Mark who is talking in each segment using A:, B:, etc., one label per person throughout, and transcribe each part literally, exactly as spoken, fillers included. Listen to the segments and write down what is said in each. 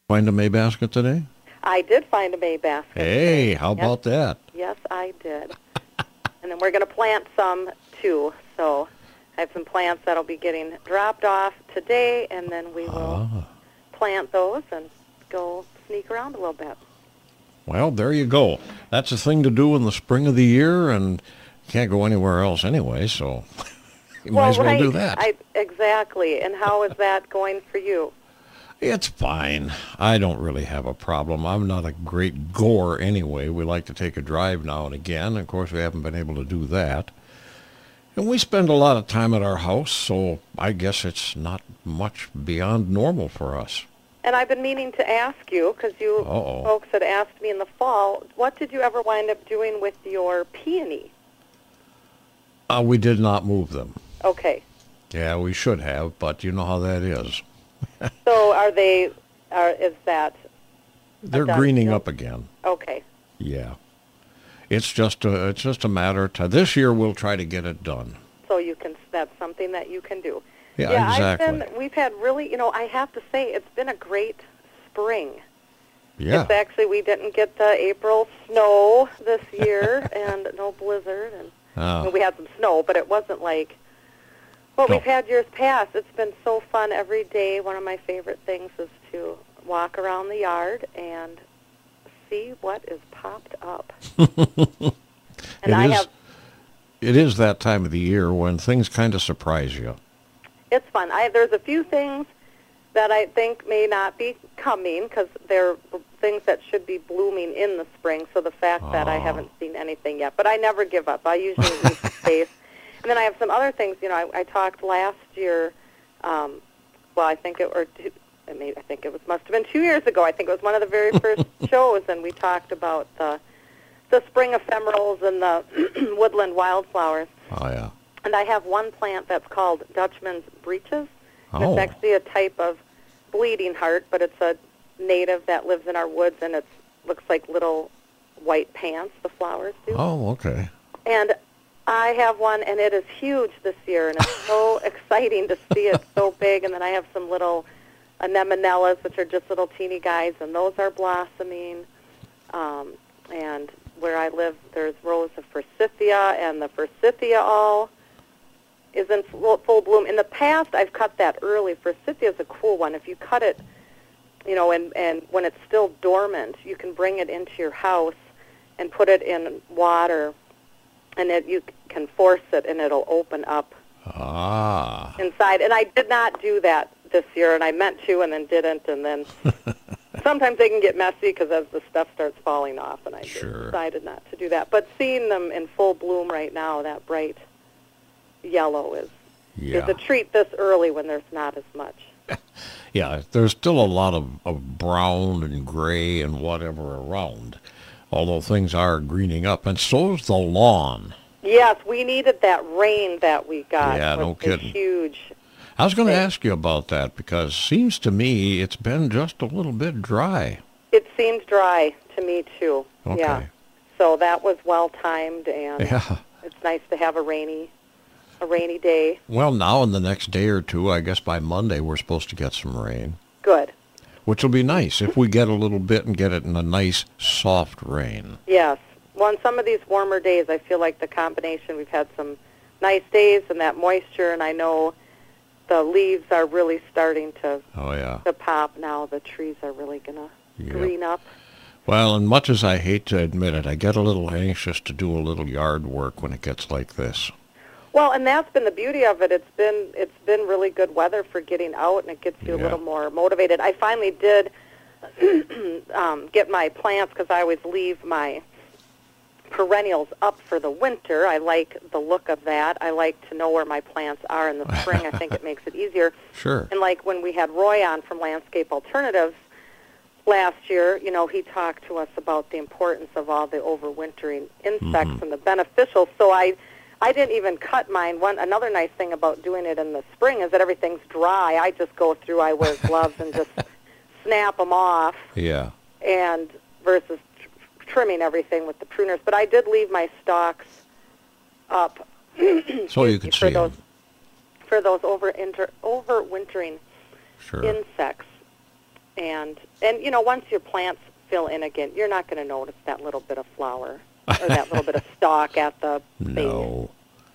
A: Find a May basket today?
B: I did find a May basket.
A: Hey,
B: today.
A: how
B: Yes.
A: about that?
B: Yes, I did. And then we're going to plant some, too. So I have some plants that'll be getting dropped off today, and then we will
A: Ah.
B: plant those and go sneak around a little bit.
A: Well, there you go. That's a thing to do in the spring of the year, and you can't go anywhere else anyway, so you
B: well,
A: might as well
B: right.
A: do that.
B: I, exactly. And how is that going for you?
A: It's fine. I don't really have a problem. I'm not a great goer anyway. We like to take a drive now and again. Of course, we haven't been able to do that. And we spend a lot of time at our house, so I guess it's not much beyond normal for us.
B: And I've been meaning to ask you, because you
A: Uh-oh.
B: folks had asked me in the fall, what did you ever wind up doing with your peony?
A: Uh, we did not move them.
B: Okay.
A: Yeah, we should have, but you know how that is.
B: So are they, are, is that,
A: They're
B: done
A: greening
B: deal?
A: up again.
B: okay.
A: Yeah. It's just a, it's just a matter of time. This year we'll try to get it done.
B: So you can, that's something that you can do.
A: Yeah,
B: yeah
A: exactly.
B: I've been, we've had really, you know, I have to say, it's been a great spring.
A: Yeah.
B: It's actually, we didn't get the April snow this year and no blizzard. And I
A: Oh.
B: mean, we had some snow, but it wasn't like what
A: No.
B: we've had years past. It's been so fun every day. One of my favorite things is to walk around the yard and see what is popped up. And
A: It
B: I
A: is-
B: have,
A: It is that time of the year when things kind of surprise you.
B: it's fun. I, there's a few things that I think may not be coming because they're things that should be blooming in the spring. So the fact that I
A: Oh.
B: haven't seen anything yet, but I never give up. I usually leave space. And then I have some other things. You know, I, I talked last year. Um, well, I think it or two, maybe I think it was must have been two years ago. I think it was one of the very first shows, and we talked about the the spring ephemerals and the woodland wildflowers.
A: Oh, yeah.
B: And I have one plant that's called Dutchman's breeches. And
A: Oh.
B: It's actually a type of bleeding heart, but it's a native that lives in our woods, and it looks like little white pants, the flowers do.
A: Oh, okay.
B: And I have one, and it is huge this year, and it's so exciting to see it so big. And then I have some little anemonellas, which are just little teeny guys, and those are blossoming. Um, and where I live, there's rows of forsythia, and the forsythia all is in full, full bloom. In the past, I've cut that early. Forsythia is a cool one. If you cut it, you know, and, and when it's still dormant, you can bring it into your house and put it in water, and it, you can force it, and it'll open up
A: Ah.
B: inside. And I did not do that this year, and I meant to and then didn't, and then sometimes they can get messy because as the stuff starts falling off, and I just
A: Sure.
B: decided not to do that. But seeing them in full bloom right now, that bright yellow is,
A: Yeah.
B: is a treat this early when there's not as much.
A: Yeah, there's still a lot of, of brown and gray and whatever around, although things are greening up, and so's the lawn.
B: Yes, we needed that rain that we got.
A: Yeah, no
B: was a
A: kidding.
B: huge.
A: I was going to
B: Okay.
A: ask you about that because seems to me it's been just a little bit dry.
B: It seemed dry to me too.
A: Okay.
B: Yeah. So that was well timed, and
A: Yeah.
B: it's nice to have a rainy, a rainy day.
A: Well, now in the next day or two, I guess by Monday, we're supposed to get some rain,
B: Good.
A: which will be nice if we get a little bit and get it in a nice, soft rain.
B: Yes. Well, on some of these warmer days, I feel like the combination, we've had some nice days and that moisture, and I know the leaves are really starting to,
A: Oh, yeah.
B: to pop now. The trees are really going to
A: Yep.
B: green up.
A: Well, and much as I hate to admit it, I get a little anxious to do a little yard work when it gets like this.
B: Well, and that's been the beauty of it. It's been it's been really good weather for getting out, and it gets you
A: Yeah.
B: a little more motivated. I finally did um, get my plants because I always leave my perennials up for the winter. I like the look of that. I like to know where my plants are in the spring. I think it makes it easier.
A: Sure.
B: And like when we had Roy on from Landscape Alternatives last year, you know, he talked to us about the importance of all the overwintering insects
A: Mhm.
B: and the beneficial. So I, I didn't even cut mine. One another nice thing about doing it in the spring is that everything's dry. I just go through. I wear gloves and just snap them off,
A: Yeah.
B: and versus tr- trimming everything with the pruners. But I did leave my stalks up.
A: So you could
B: for
A: see
B: those
A: them.
B: for those over inter, overwintering
A: Sure.
B: insects. And, and you know, once your plants fill in again, you're not going to notice that little bit of flower or that little bit of stalk at the base.
A: No.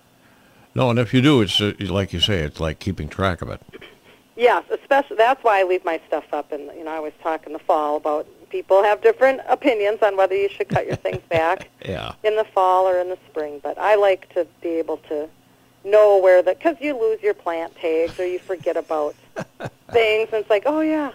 A: No, and if you do, it's uh, like you say, it's like keeping track of it.
B: Yes, especially that's why I leave my stuff up. And you know, I always talk in the fall about people have different opinions on whether you should cut your things back
A: Yeah.
B: in the fall or in the spring. But I like to be able to know where the, because you lose your plant tags or you forget about things, and it's like, oh yeah,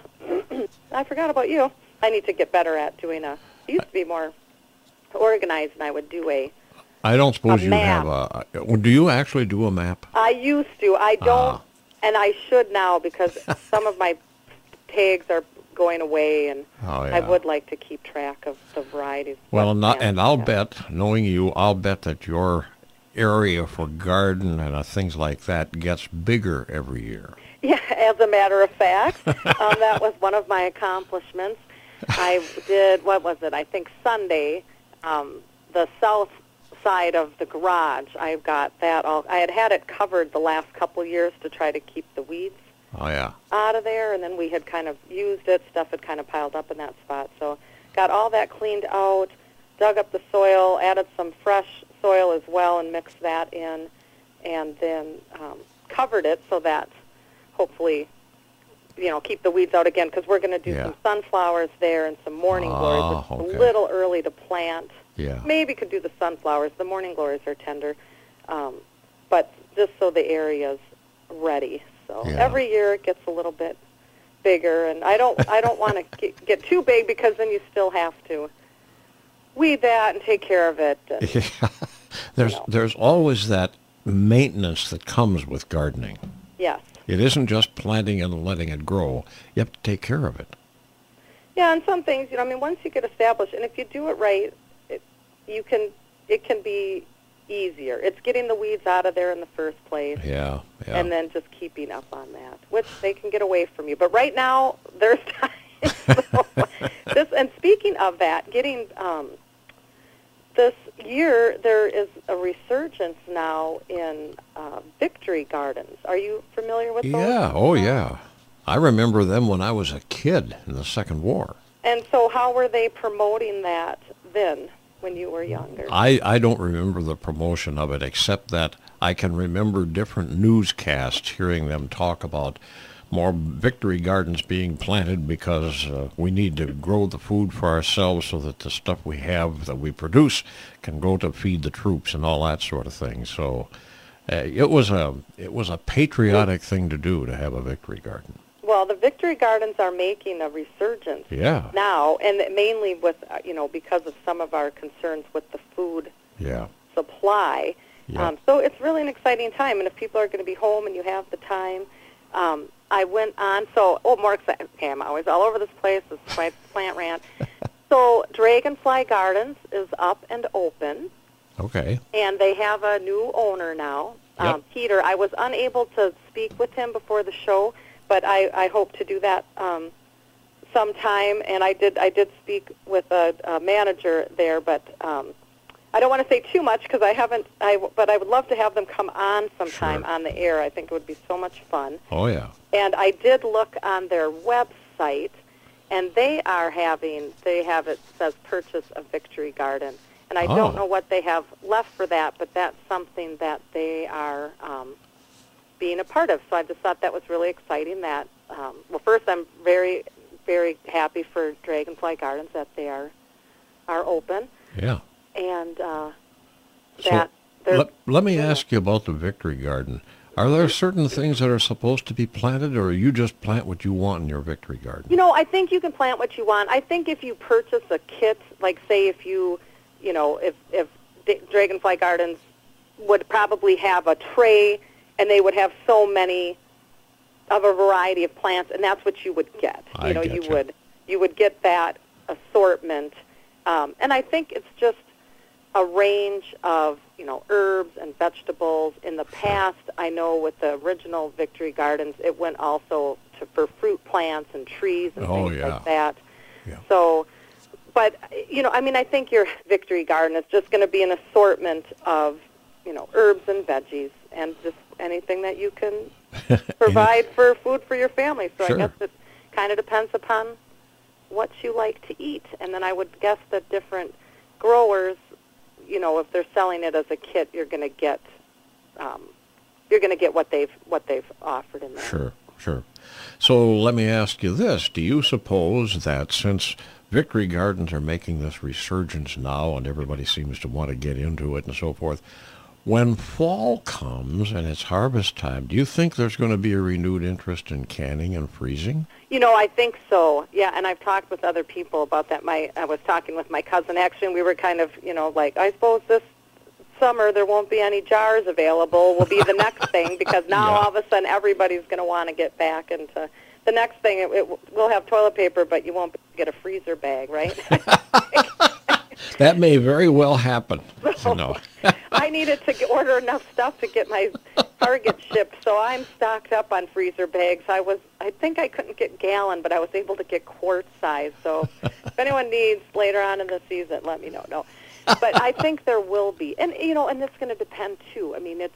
B: I forgot about you. I need to get better at doing a. I used to be more organized, and I would do a.
A: I don't suppose
B: A
A: you
B: map.
A: have a. well, Do you actually do a map?
B: I used to. I don't,
A: Ah.
B: and I should now because some of my tags are going away, and
A: Oh yeah.
B: I would like to keep track of the varieties.
A: Well,
B: what
A: not,
B: plants
A: and I'll
B: I have.
A: bet, knowing you, I'll bet that your area for garden and uh, things like that gets bigger every year.
B: Yeah, as a matter of fact, um, that was one of my accomplishments. I did, what was it? I think Sunday, um, the south side of the garage, I've got that all. I had had it covered the last couple years to try to keep the weeds
A: Oh yeah.
B: out of there, and then we had kind of used it. Stuff had kind of piled up in that spot. So got all that cleaned out, dug up the soil, added some fresh soil as well, and mixed that in, and then um, covered it so that hopefully, you know, keep the weeds out again, because we're going to do
A: Yeah.
B: some sunflowers there and some morning glories.
A: Ah,
B: It's
A: okay.
B: a little early to plant.
A: Yeah.
B: Maybe could do the sunflowers. The morning glories are tender, um, but just so the area's ready. So
A: Yeah.
B: every year it gets a little bit bigger, and I don't I don't want to get, get too big, because then you still have to weed that and take care of it. And,
A: Yeah. There's
B: know.
A: there's always that maintenance that comes with gardening.
B: yes.
A: It isn't just planting and letting it grow. You have to take care of it.
B: Yeah, and some things, you know, I mean, once you get established, and if you do it right, it, you can, it can be easier. It's getting the weeds out of there in the first place,
A: Yeah. Yeah.
B: and then just keeping up on that, which they can get away from you. But right now, there's time. So, this, and speaking of that, getting um, this year, there is a resurgence now in uh, Victory Gardens. Are you familiar with those?
A: Yeah. Oh yeah. I remember them when I was a kid in the Second War.
B: And so how were they promoting that then when you were younger?
A: I, I don't remember the promotion of it, except that I can remember different newscasts hearing them talk about more victory gardens being planted because uh, we need to grow the food for ourselves so that the stuff we have that we produce can go to feed the troops and all that sort of thing. So uh, it was a it was a patriotic thing to do, to have a victory garden.
B: Well, the Victory Gardens are making a resurgence
A: Yeah.
B: now, and mainly with, uh, you know, because of some of our concerns with the food
A: Yeah.
B: supply.
A: Yep.
B: Um, so it's really an exciting time, and if people are going to be home and you have the time, um, I went on, so, oh, more exciting. Okay, I'm always all over this place. This is my plant rant. So Dragonfly Gardens is up and open,
A: Okay.
B: and they have a new owner now,
A: Yep.
B: um, Peter. I was unable to speak with him before the show, but I, I hope to do that um, sometime. And I did I did speak with a, a manager there, but um, I don't want to say too much because I haven't. I but I would love to have them come on sometime
A: Sure.
B: on the air. I think it would be so much fun.
A: Oh yeah.
B: And I did look on their website, and they are having, they have, it says purchase a Victory Garden. And I
A: Oh.
B: don't know what they have left for that, but that's something that they are um, being a part of. So I just thought that was really exciting that, um, well, first I'm very, very happy for Dragonfly Gardens that they are, are open.
A: Yeah.
B: And uh,
A: So
B: that they're...
A: let, let me ask you about the victory garden. Are there certain things that are supposed to be planted, or you just plant what you want in your victory garden?
B: You know, I think you can plant what you want. I think if you purchase a kit, like say if you, you know, if if D- Dragonfly Gardens would probably have a tray, and they would have so many of a variety of plants, and that's what you would get.
A: I
B: you know,
A: get
B: you
A: you.
B: would you would get that assortment, um, and I think it's just a range of, you know, herbs and vegetables. In the past, I know with the original Victory Gardens, it went also to, for fruit plants and trees and
A: Oh,
B: things
A: yeah.
B: like that.
A: Yeah.
B: So, but, you know, I mean, I think your Victory Garden is just going to be an assortment of, you know, herbs and veggies and just anything that you can provide for food for your family. So
A: Sure.
B: I guess it kind of depends upon what you like to eat. And then I would guess that different growers, you know, if they're selling it as a kit, you're going to get um, you're going to get what they've what they've offered in there.
A: Sure, sure. So let me ask you this: do you suppose that since Victory Gardens are making this resurgence now, and everybody seems to want to get into it and so forth, when fall comes and it's harvest time, do you think there's going to be a renewed interest in canning and freezing?
B: You know, I think so. Yeah, and I've talked with other people about that. My I was talking with my cousin, actually, and we were kind of, you know, like, I suppose this summer there won't be any jars available will be the next thing, because now
A: Yeah.
B: all of a sudden everybody's going to want to get back into the next thing. It, it, we'll have toilet paper, but you won't get a freezer bag, right?
A: That may very well happen.
B: So,
A: No.
B: I needed to get, order enough stuff to get my Target shipped, so I'm stocked up on freezer bags. I was, I think I couldn't get gallon, but I was able to get quart size. So if anyone needs later on in the season, let me know. No, but I think there will be, and you know, and it's going to depend too. I mean, it's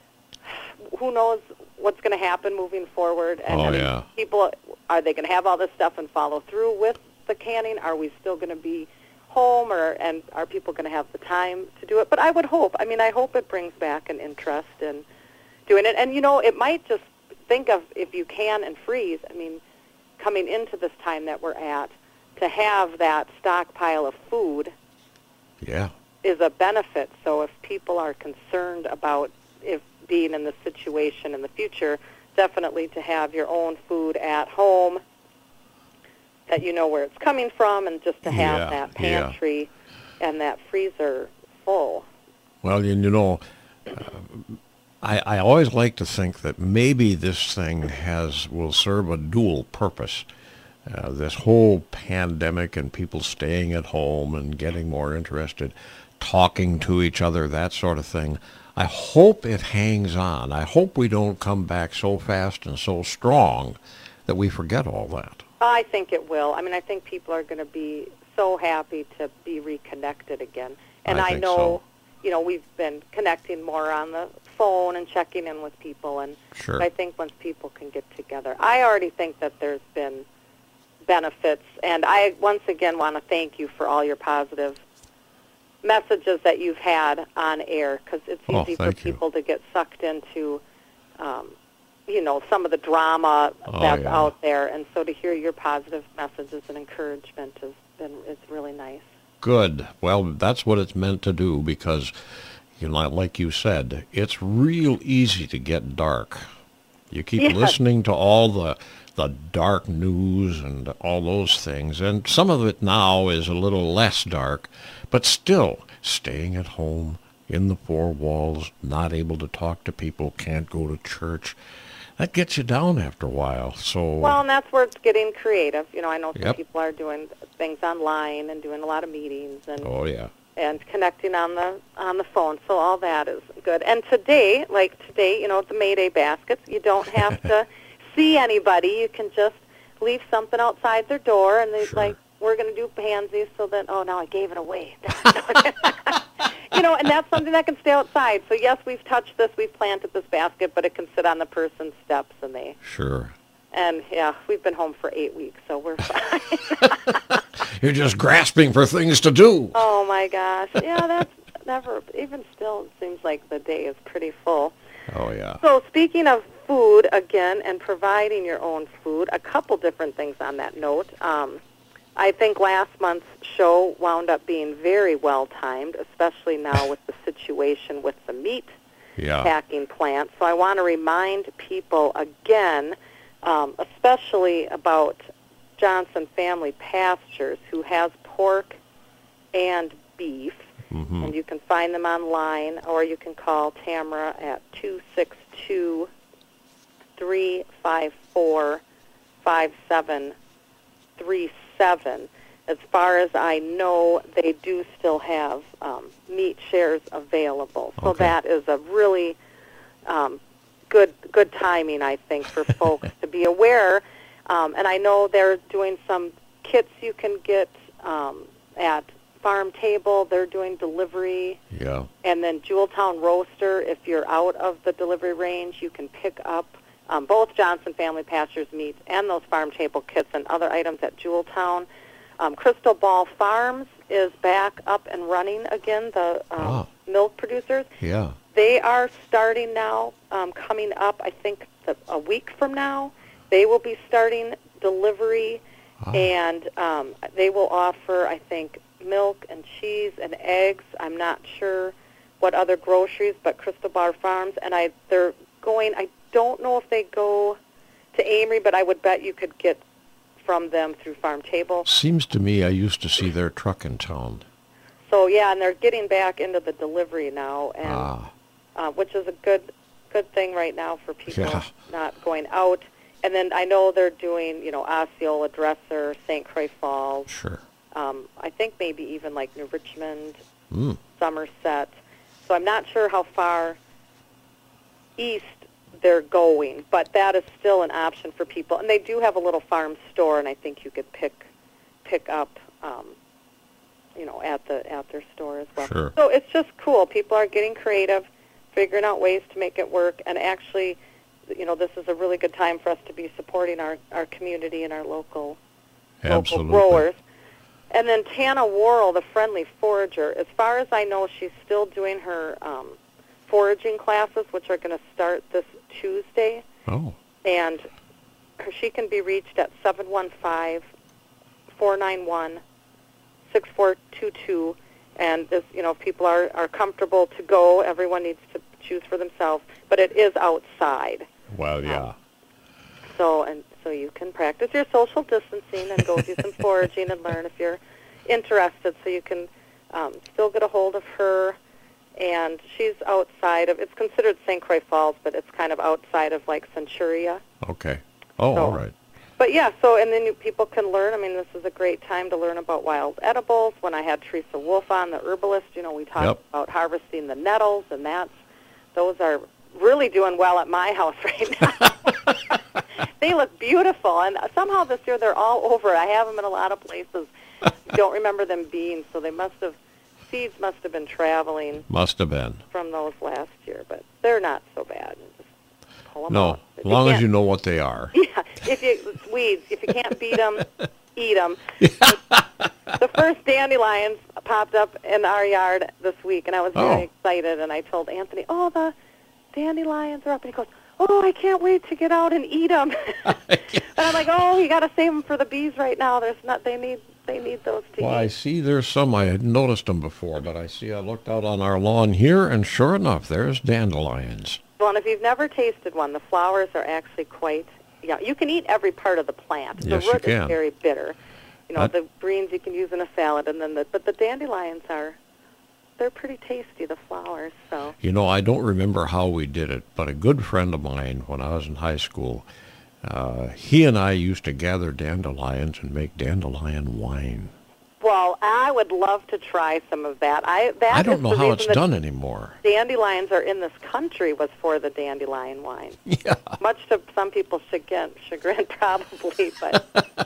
B: who knows what's going to happen moving forward. And
A: Oh,
B: I mean,
A: yeah.
B: people, are they going to have all this stuff and follow through with the canning? Are we still going to be home, or and are people going to have the time to do it? But I would hope. I mean, I hope it brings back an interest in doing it. And you know, it might just think of, if you can and freeze. I mean, coming into this time that we're at, to have that stockpile of food
A: Yeah.
B: is a benefit. So if people are concerned about if being in this situation in the future, definitely to have your own food at home, that you know where it's coming from, and just to have
A: Yeah,
B: that
A: yeah.
B: pantry and that freezer full.
A: Well, you, you know, uh, I, I always like to think that maybe this thing has will serve a dual purpose. Uh, this whole pandemic and people staying at home and getting more interested, talking to each other, that sort of thing. I hope it hangs on. I hope we don't come back so fast and so strong that we forget all that.
B: I think it will. I mean, I think people are going to be so happy to be reconnected again. And
A: I
B: I,
A: think
B: know,
A: so.
B: you know, we've been connecting more on the phone and checking in with people. And
A: Sure.
B: I think once people can get together, I already think that there's been benefits. And I, once again, want to thank you for all your positive messages that you've had on air, because it's
A: Oh,
B: easy for
A: thank you.
B: people to get sucked into um, you know, some of the drama
A: Oh,
B: that's
A: yeah.
B: out there. And so to hear your positive messages and encouragement has been, it's really nice.
A: Good. Well, that's what it's meant to do, because, you know, like you said, it's real easy to get dark. You keep
B: Yes.
A: listening to all the the dark news and all those things, and some of it now is a little less dark, but still staying at home in the four walls, not able to talk to people, can't go to church. That gets you down after a while. So
B: Well, and that's where it's getting creative. You know, I know some
A: Yep.
B: people are doing things online and doing a lot of meetings and
A: oh yeah.
B: and connecting on the on the phone. So all that is good. And today, like today, you know, the May Day baskets, you don't have to see anybody. You can just leave something outside their door, and they
A: Sure.
B: like, we're going to do pansies. So then, oh, now I gave it away. You know, and that's something that can stay outside. So yes, we've touched this, we've planted this basket, but it can sit on the person's steps, and they.
A: Sure.
B: And yeah, we've been home for eight weeks, so we're fine.
A: You're just grasping for things to do.
B: Oh my gosh, yeah, that's never. Even still, it seems like the day is pretty full.
A: Oh yeah.
B: So speaking of food again, and providing your own food, a couple different things on that note. Um, I think last month's show wound up being very well timed, especially now with the situation with the meat
A: Yeah.
B: packing plant. So I want to remind people again, um, especially about Johnson Family Pastures, who has pork and beef.
A: Mm-hmm.
B: And you can find them online, or you can call Tamara at two six two, three five four, five seven three seven. As far as I know, they do still have um, meat shares available. So
A: Okay.
B: that is a really um, good good timing, I think, for folks to be aware. Um, and I know they're doing some kits you can get um, at Farm Table. They're doing delivery.
A: Yeah.
B: And then Jeweltown Roaster, if you're out of the delivery range, you can pick up um, both Johnson Family Pastures meats and those farm table kits and other items at Jeweltown. Um, Crystal Ball Farms is back up and running again, the um,
A: Ah.
B: milk producers.
A: Yeah.
B: They are starting now, um, coming up, I think, the, a week from now. They will be starting delivery,
A: Ah.
B: and um, they will offer, I think, milk and cheese and eggs. I'm not sure what other groceries, but Crystal Bar Farms, and I they're going, I don't know if they go to Amory, but I would bet you could get from them through Farm Table.
A: Seems to me I used to see their truck in town.
B: So, yeah, and they're getting back into the delivery now, and
A: Ah.
B: uh, which is a good good thing right now for people
A: Yeah.
B: not going out. And then I know they're doing, you know, Osceola, Dresser, Saint Croix Falls.
A: Sure.
B: Um, I think maybe even like New Richmond,
A: Mm.
B: Somerset. So I'm not sure how far east they're going, but that is still an option for people. And they do have a little farm store, and I think you could pick pick up, um, you know, at the at their store as well.
A: Sure.
B: So it's just cool. People are getting creative, figuring out ways to make it work, and actually, you know, this is a really good time for us to be supporting our, our community and our local
A: Absolutely.
B: local growers. And then Tana Worrell, the friendly forager, as far as I know, she's still doing her um, foraging classes, which are going to start this Tuesday.
A: Oh.
B: And her, she can be reached at seven one five, four nine one, six four two two. And, this, you know, if people are, are comfortable to go, everyone needs to choose for themselves. But it is outside.
A: Well, yeah.
B: Um, so, and so you can practice your social distancing and go do some foraging and learn if you're interested. So you can um, still get a hold of her. And she's outside of, it's considered Saint Croix Falls, but it's kind of outside of, like, Centuria.
A: Okay. Oh,
B: So-
A: all right.
B: But, yeah, so, and then you, people can learn. I mean, this is a great time to learn about wild edibles. When I had Teresa Wolf on, the herbalist, you know, we talked
A: Yep.
B: about harvesting the nettles, and that's, those are really doing well at my house right now. They look beautiful, and somehow this year they're all over. I have them in a lot of places. Don't remember them being, so they must have, seeds must have been traveling
A: Must have been.
B: from those last year, but they're not so bad. Just pull 'em
A: No,
B: out.
A: as
B: If
A: long as
B: can't-
A: you know what they are.
B: Yeah, if you, it's weeds. If you can't beat them, eat them. The first dandelions popped up in our yard this week, and I was very
A: Oh.
B: excited, and I told Anthony, oh, the dandelions are up, and he goes, oh, I can't wait to get out and eat them. And I'm like, oh, you got to save them for the bees right now. There's not, they need, they need those to
A: Well, I
B: eat.
A: see there's some, I had noticed them before, but I see I looked out on our lawn here, and sure enough, there's dandelions.
B: Well, and if you've never tasted one, the flowers are actually quite, yeah, you can eat every part of the plant.
A: Yes,
B: the
A: you
B: root
A: can.
B: is very bitter. You know,
A: That-
B: the greens you can use in a salad, and then the, but the dandelions are, they're pretty tasty, the flowers, so.
A: You know, I don't remember how we did it, but a good friend of mine when I was in high school, uh, he and I used to gather dandelions and make dandelion wine.
B: Well, I would love to try some of that. I that
A: I don't
B: is
A: know
B: the
A: how
B: reason
A: it's
B: that
A: done anymore.
B: dandelions are in this country was for the dandelion wine.
A: Yeah.
B: Much to some people's chagrin, chagrin probably, but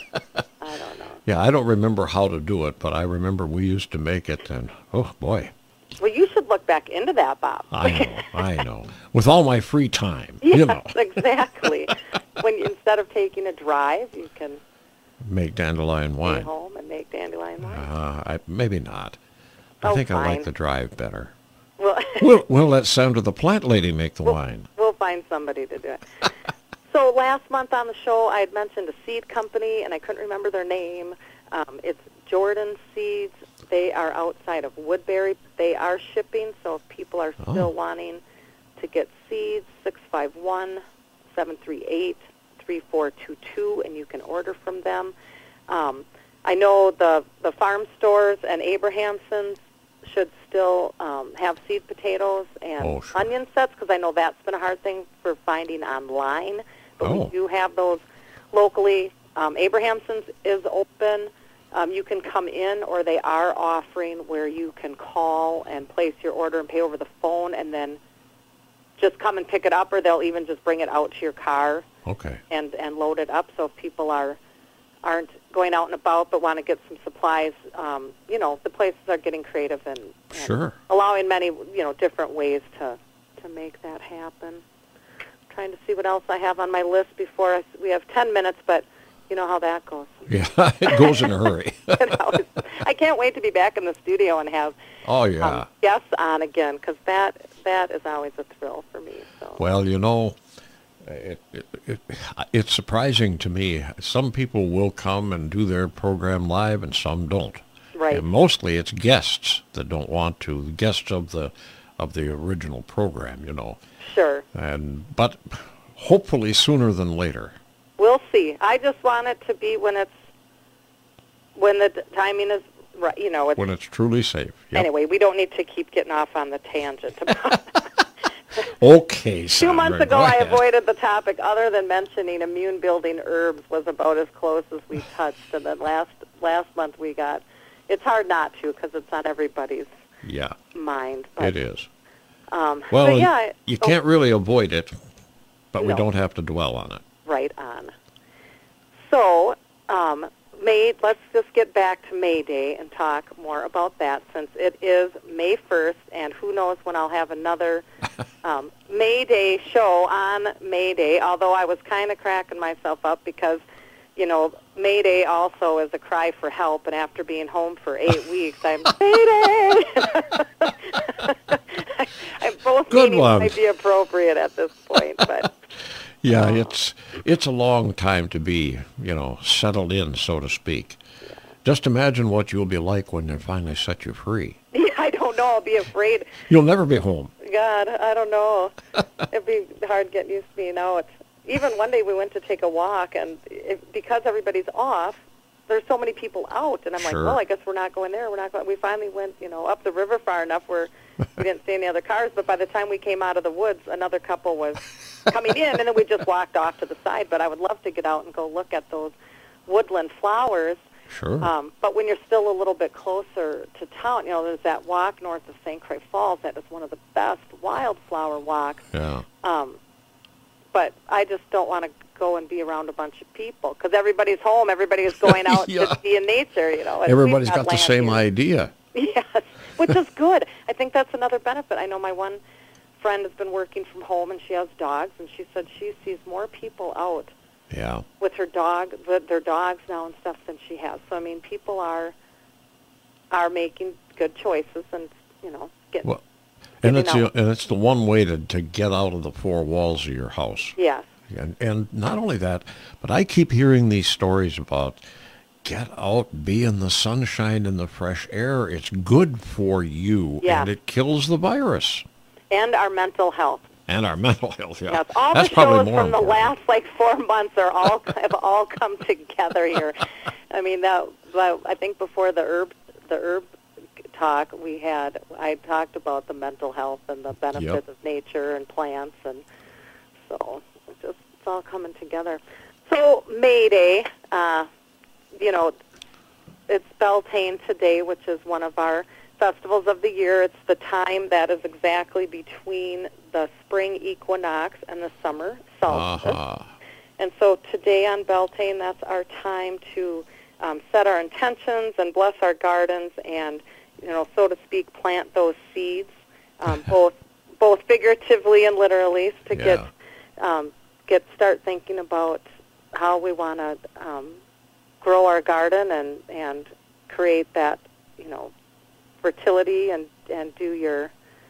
B: I don't know.
A: Yeah, I don't remember how to do it, but I remember we used to make it, and oh boy,
B: Well, you should look back into that, Bob.
A: I know, I know. With all my free time,
B: Yes,
A: you know,
B: exactly. When you, instead of taking a drive, you can
A: make dandelion
B: stay
A: wine.
B: home and make dandelion wine.
A: Uh, I, maybe not. I
B: Oh,
A: think I like
B: fine.
A: the drive better.
B: Well,
A: We'll, we'll let Sandra the plant lady make the wine.
B: we'll find somebody to do it. So last month on the show, I had mentioned a seed company, and I couldn't remember their name. Um, it's Jordan Seeds. They are outside of Woodbury. They are shipping, so if people are still
A: Oh.
B: wanting to get seeds, six five one, seven three eight, three four two two, and you can order from them. Um, I know the, the farm stores and Abrahamson's should still um, have seed potatoes and
A: Oh, sure.
B: onion sets, because I know that's been a hard thing for finding online. But
A: Oh.
B: we do have those locally. Um, Abrahamson's is open. Um, you can come in, or they are offering where you can call and place your order and pay over the phone, and then just come and pick it up, or they'll even just bring it out to your car
A: Okay.
B: and, and load it up. So if people are aren't going out and about but want to get some supplies, um, you know, the places are getting creative and, and
A: Sure.
B: allowing many, you know, different ways to to make that happen. trying to see what else I have on my list before I, we have ten minutes, but you know how that goes.
A: Yeah, it goes in a hurry.
B: You know, it's- I can't wait to be back in the studio and have
A: Oh, yeah.
B: um, guests on again, because that, that is always a thrill for me. So.
A: Well, you know, it, it, it, it's surprising to me. Some people will come and do their program live, and some don't.
B: Right.
A: And mostly it's guests that don't want to, guests of the of the original program, you know.
B: Sure.
A: And but hopefully sooner than later.
B: We'll see. I just want it to be when it's when the d- timing is right. You know, it's,
A: When it's truly safe. Yep.
B: anyway. We don't need to keep getting off on the tangent. About
A: Okay,
B: Two
A: Sandra,
B: months
A: go
B: ago, I
A: ahead.
B: avoided the topic. Other than mentioning immune-building herbs was about as close as we touched. And then last last month we got. It's hard not to because it's on everybody's
A: Yeah,
B: mind. But,
A: it is.
B: Um,
A: Well,
B: but
A: and
B: yeah, I-
A: you
B: oh,
A: can't really avoid it, but we
B: No.
A: don't have to dwell on it.
B: right on. So, um, May. Let's just get back to May Day and talk more about that, since it is May first, and who knows when I'll have another um, May Day show on May Day. Although I was kind of cracking myself up because, you know, May Day also is a cry for help, and after being home for eight weeks, I'm May Day. I, both
A: Good
B: meanings
A: one.
B: might be appropriate at this point, but.
A: Yeah, it's it's a long time to be, you know, settled in, so to speak. Just imagine what you'll be like when they finally set you free.
B: Yeah, I don't know. I'll be afraid.
A: You'll never be home.
B: God, I don't know. It'd be hard getting used to being out. Even one day we went to take a walk, and it, because everybody's off, there's so many people out, and I'm
A: Sure.
B: like, well, I guess we're not going there. We're not going. We finally went, you know, up the river far enough where we didn't see any other cars. But by the time we came out of the woods, another couple was coming in, and then we just walked off to the side. But I would love to get out and go look at those woodland flowers.
A: Sure.
B: Um, but when you're still a little bit closer to town, you know, there's that walk north of Saint Croix Falls that is one of the best wildflower walks.
A: yeah.
B: Um, but I just don't want to go and be around a bunch of people because everybody's home. Everybody is going out
A: Yeah.
B: to be in nature, you know. and
A: Everybody's
B: we've
A: got the
B: land
A: same
B: here.
A: idea.
B: Yes, which is good. I think that's another benefit. I know my one friend has been working from home, and she has dogs, and she said she sees more people out
A: Yeah.
B: with her dog, with their dogs now and stuff than she has. So I mean, people are are making good choices, and you know, getting
A: Well, and
B: getting
A: it's the,
B: out.
A: and it's the one way to, to get out of the four walls of your house.
B: Yes,
A: And and not only that, but I keep hearing these stories about get out, be in the sunshine and the fresh air. It's good for you,
B: Yeah.
A: and it kills the virus
B: and our mental health.
A: and our mental health. Yeah,
B: Yes, all
A: that's
B: the
A: probably
B: shows
A: more
B: from the
A: important.
B: last like four months are all have all come together here. I mean, that, that I think before the herb the herb talk we had, I talked about the mental health and the benefits
A: Yep.
B: of nature and plants, and so it's just it's all coming together. So May Day, uh, you know, it's Beltane today, which is one of our festivals of the year. It's the time that is exactly between the spring equinox and the summer solstice.
A: Uh-huh.
B: And so today on Beltane, that's our time to um, set our intentions and bless our gardens and, you know, so to speak, plant those seeds, um, both both figuratively and literally, to
A: Yeah.
B: get um, get start thinking about how we want to um, grow our garden and, and create that, you know, fertility and, and do your,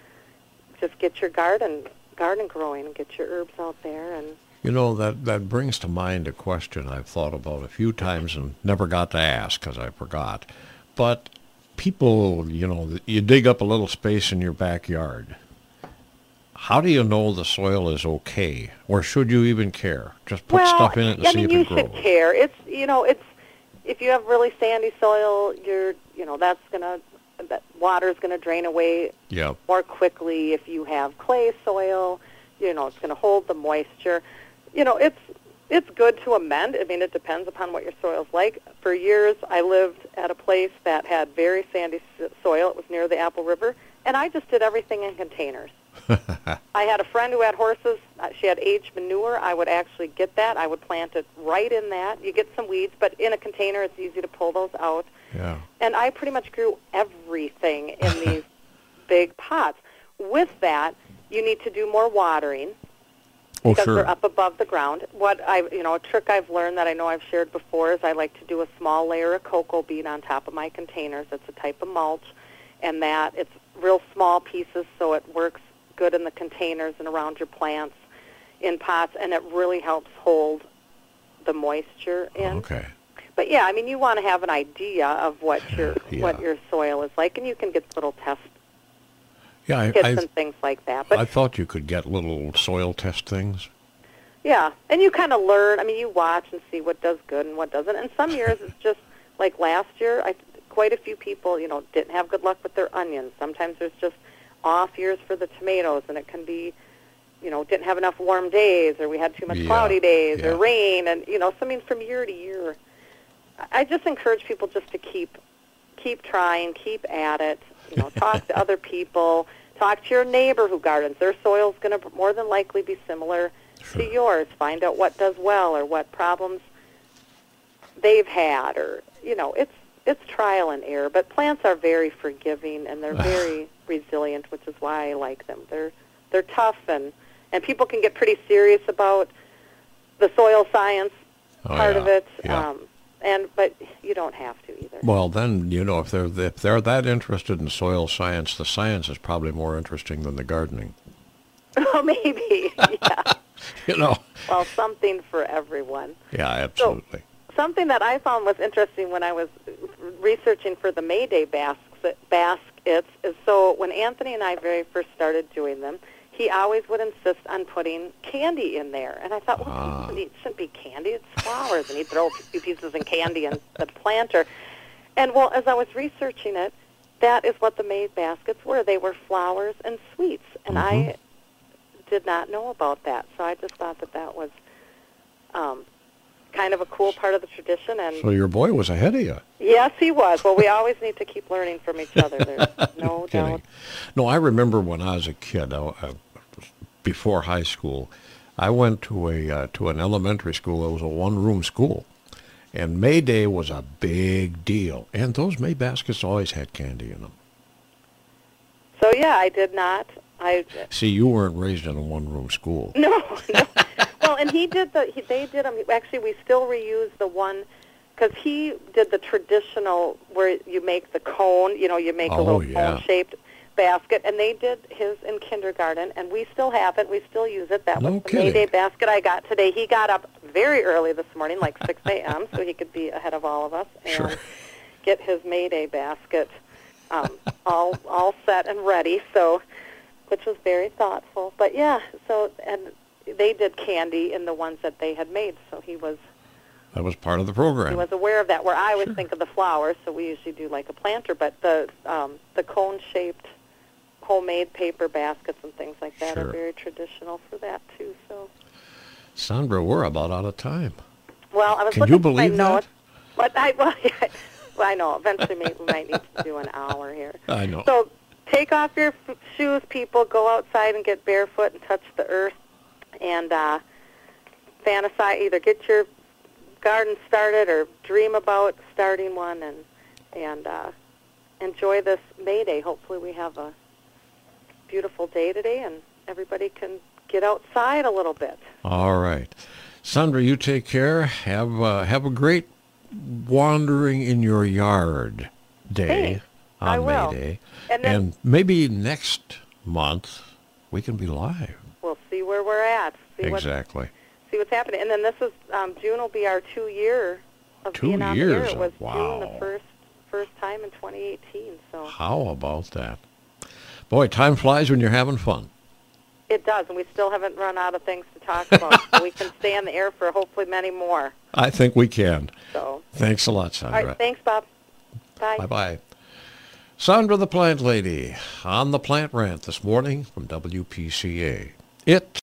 B: just get your garden garden growing and get your herbs out there. And
A: You know, that, that brings to mind a question I've thought about a few times and never got to ask because I forgot. But people, you know, you dig up a little space in your backyard. How do you know the soil is okay? Or should you even care? Just put
B: well,
A: stuff in it and
B: I
A: see
B: mean,
A: if
B: you
A: it grows.
B: should care. It's, you know, it's, if you have really sandy soil, you're, you know, that's going to, that water's going to drain away
A: Yeah.
B: more quickly. If you have clay soil, you know, it's going to hold the moisture. You know, it's it's good to amend. I mean, it depends upon what your soil's like. For years, I lived at a place that had very sandy s- soil. It was near the Apple River, and I just did everything in containers. I had a friend who had horses. Uh, She had aged manure. I would actually get that. I would plant it right in that. You get some weeds, but in a container, it's easy to pull those out.
A: Yeah.
B: And I pretty much grew everything in these big pots. With that, you need to do more watering.
A: Oh,
B: because
A: sure.
B: they're up above the ground. What I, you know, a trick I've learned that I know I've shared before is I like to do a small layer of cocoa bean on top of my containers. It's a type of mulch, and that it's real small pieces, so it works good in the containers and around your plants in pots, and it really helps hold the moisture in.
A: Okay.
B: But yeah, I mean, you want to have an idea of what your
A: Yeah.
B: what your soil is like, and you can get little test
A: Yeah, I,
B: kits
A: I,
B: and things like that. But
A: I thought you could get little soil test things.
B: yeah, and you kind of learn. I mean, you watch and see what does good and what doesn't. And some years it's just like last year. I quite a few people, you know, didn't have good luck with their onions. Sometimes there's just off years for the tomatoes, and it can be, you know, didn't have enough warm days, or we had too much
A: Yeah,
B: cloudy days,
A: yeah.
B: or rain, and you know, so I mean, from year to year, I I just encourage people just to keep keep trying, keep at it. You know, talk to other people, talk to your neighbor who gardens. Their soil's going to more than likely be similar
A: Sure.
B: to yours. Find out what does well or what problems they've had, or you know, it's it's trial and error. But plants are very forgiving and they're very resilient, which is why I like them. They're they're tough, and and people can get pretty serious about the soil science
A: Oh,
B: part
A: yeah,
B: of it.
A: yeah.
B: Um, and but you don't have to either.
A: Well, then, you know, if they're if they're that interested in soil science, the science is probably more interesting than the gardening.
B: Oh, maybe. Yeah.
A: You know.
B: Well, something for everyone.
A: Yeah, absolutely.
B: Something that I found was interesting when I was researching for the May Day basket, baskets is so when Anthony and I very first started doing them, he always would insist on putting candy in there. And I thought, well,
A: Ah.
B: it shouldn't be candy, it's flowers. And he'd throw a few pieces of candy in the planter. And, well, as I was researching it, that is what the May baskets were. They were flowers and sweets. And
A: Mhm.
B: I did not know about that. So I just thought that that was um, kind of a cool part of the tradition. And
A: So your boy was ahead of you.
B: yes, he was. Well, we always need to keep learning from each other. There's no
A: Kidding.
B: doubt.
A: No, I remember when I was a kid, I, I, before high school, I went to a uh, to an elementary school. It was a one-room school, and May Day was a big deal. And those May baskets always had candy in them.
B: So, yeah, I did not. I
A: See, you weren't raised in a one-room school.
B: No, no. Well, and he did the, he, they did them, actually we still reuse the one, because he did the traditional where you make the cone, you know, you make a
A: Oh,
B: little
A: yeah.
B: cone-shaped basket, and they did his in kindergarten, and we still have it, we still use it. That
A: No
B: was the
A: kidding.
B: May Day basket I got today. He got up very early this morning, like six a.m., so he could be ahead of all of us, and
A: Sure.
B: get his May Day basket um, all all set and ready, so, which was very thoughtful. But yeah, so, and they did candy in the ones that they had made, so he was
A: That was part of the
B: he
A: program.
B: was aware of that. Where I always think of the flowers, so we usually do like a planter, but the um, the cone-shaped homemade paper baskets and things like that
A: Sure.
B: are very traditional for that too. So,
A: Sandra, we're about out of time.
B: well, I was
A: Can
B: looking
A: you
B: for my
A: believe that?
B: notes, but I well, yeah, well, I know eventually maybe we might need to do an hour here.
A: I know.
B: So take off your f- shoes, people. Go outside and get barefoot and touch the earth, and uh, fantasize. Either get your garden started or dream about starting one, and and uh, enjoy this May Day. Hopefully, we have a beautiful day today, and everybody can get outside a little bit.
A: All right. Sandra, you take care. Have uh, have a great wandering in your yard day
B: Thanks.
A: on
B: I will.
A: May Day.
B: And then
A: And maybe next month we can be live.
B: we'll see where we're at. See what
A: Exactly.
B: see what's happening. And then this is um, June will be our two year of
A: Two
B: being on
A: years
B: the air. It
A: of-
B: was June
A: wow.
B: the first first time in twenty eighteen. So
A: How about that? Boy, time flies when you're having fun.
B: it does, and we still haven't run out of things to talk about. So we can stay on the air for hopefully many more.
A: I think we can.
B: So
A: Thanks a lot,
B: all
A: Sandra.
B: right, thanks, Bob. Bye.
A: Bye-bye. Sandra the Plant Lady on the Plant Rant this morning from W P C A. It